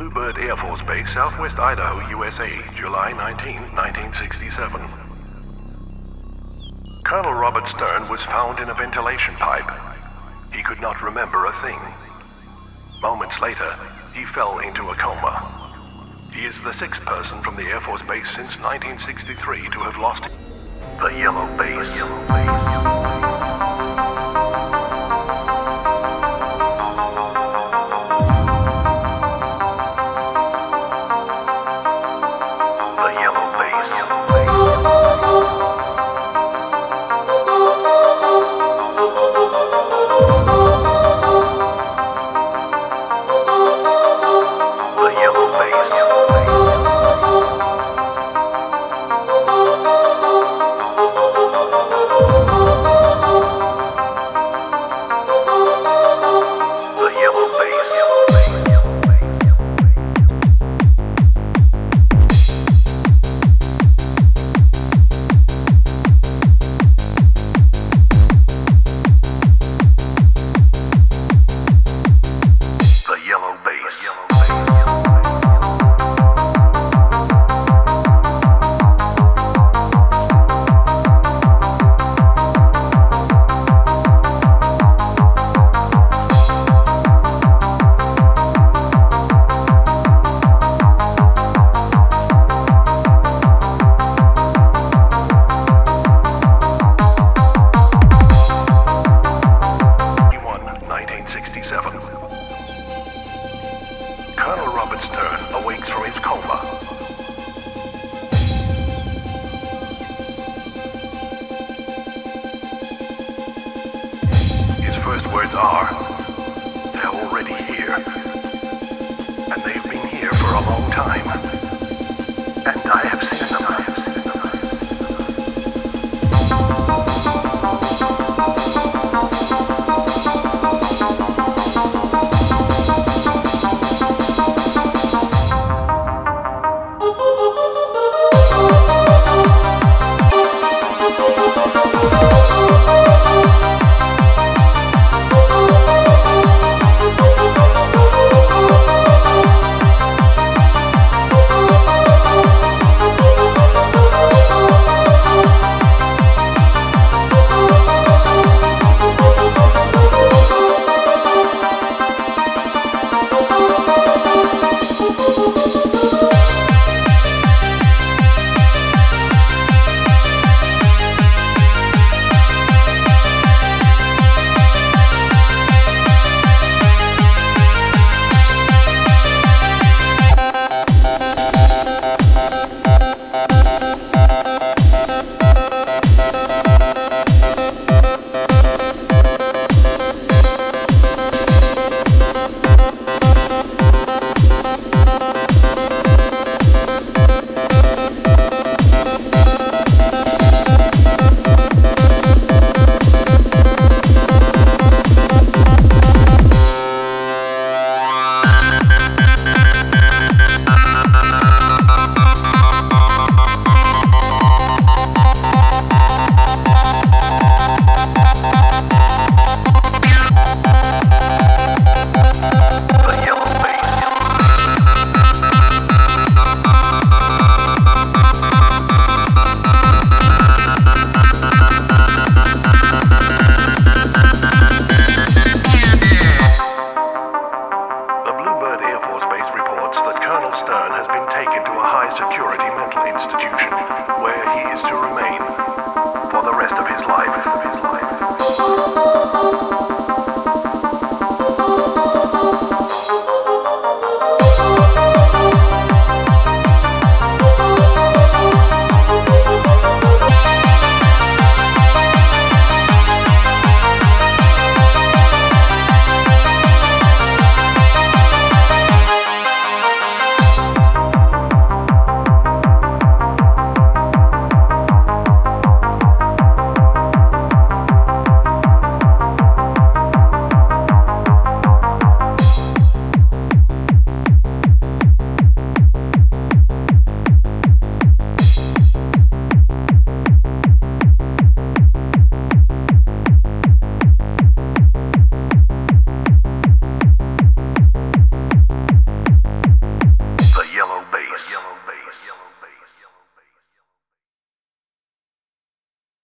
Bluebird Air Force Base, Southwest Idaho, USA, July 19, 1967. Colonel Robert Stern was found in a ventilation pipe. He could not remember a thing. Moments later, he fell into a coma. He is the sixth person from the Air Force Base since 1963 to have lost the Yellow Base. Colonel Robert Stern awakes from his coma. His first words are, "They're already here. And they've been here for a long time. And I have seen